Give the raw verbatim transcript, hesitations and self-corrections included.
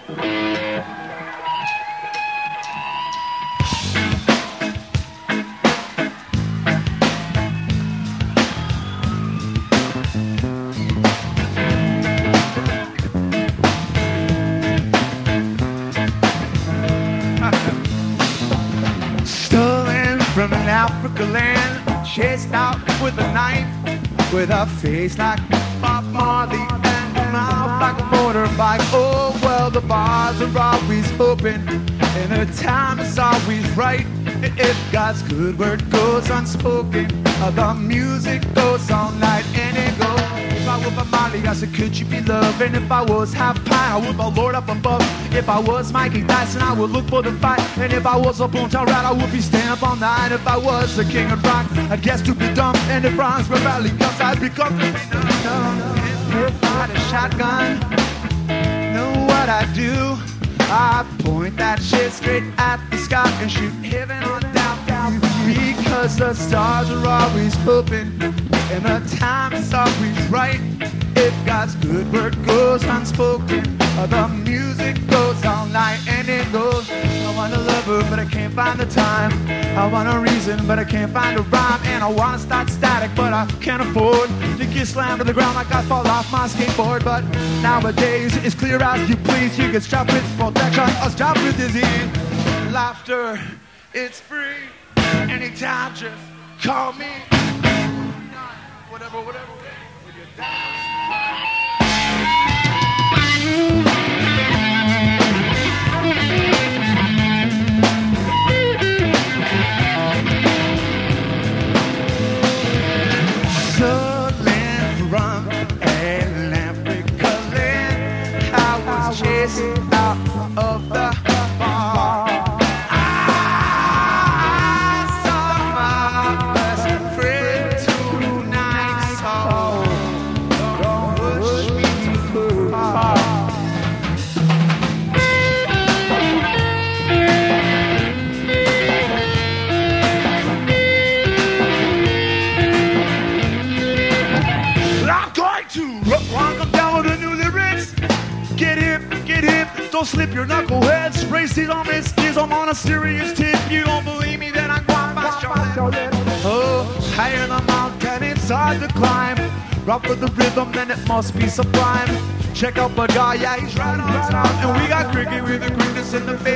Stolen from an Africa land, chased out with a knife, with a face like Bob Marley and a mouth like a motorbike. Oh well, the bars are always open and the time is always right. If God's good word goes unspoken, the music goes all night and it goes. If I were Bob Marley, I said, could you be loved? And if I was half pine, I would my Lord up above. If I was Mikey Dyson, I would look for the fight. And if I was a Boomtown Rat, I would be staying up all night. If I was the king of rock, I'd guess to be dumb. And if rhymes were rally guns, I'd be comfortably numb. If I had a shotgun, know what I do? I point that shit straight at the sky and shoot heaven on down, down. Because the stars are always open and the time is always right. If God's good word goes unspoken, the music goes all night and it goes. I want a lover, but I can't find the time. I want a reason, but I can't find a rhyme. And I want to start static, but I can't afford to get slammed to the ground like I fall off my skateboard. But nowadays, it's clear as you please. You get strapped with protection or strapped with disease. Laughter, it's free. Anytime, just call me. Whatever, whatever. When you're down. Stolen from an Africa land, I was chasing out of the bar. I saw my best friend tonight, so don't push me too far. I'm going to rock them down with the new lyrics. Get hip, get hip, don't slip your knuckleheads. Race it on this skis, I'm on a serious tip. You don't believe me, then I'm going by your lip. Oh, higher the mountain, it's hard to climb. Rough with the rhythm, then it must be sublime. Check out my guy, yeah, he's right on time. And we got cricket with the quickness in the face.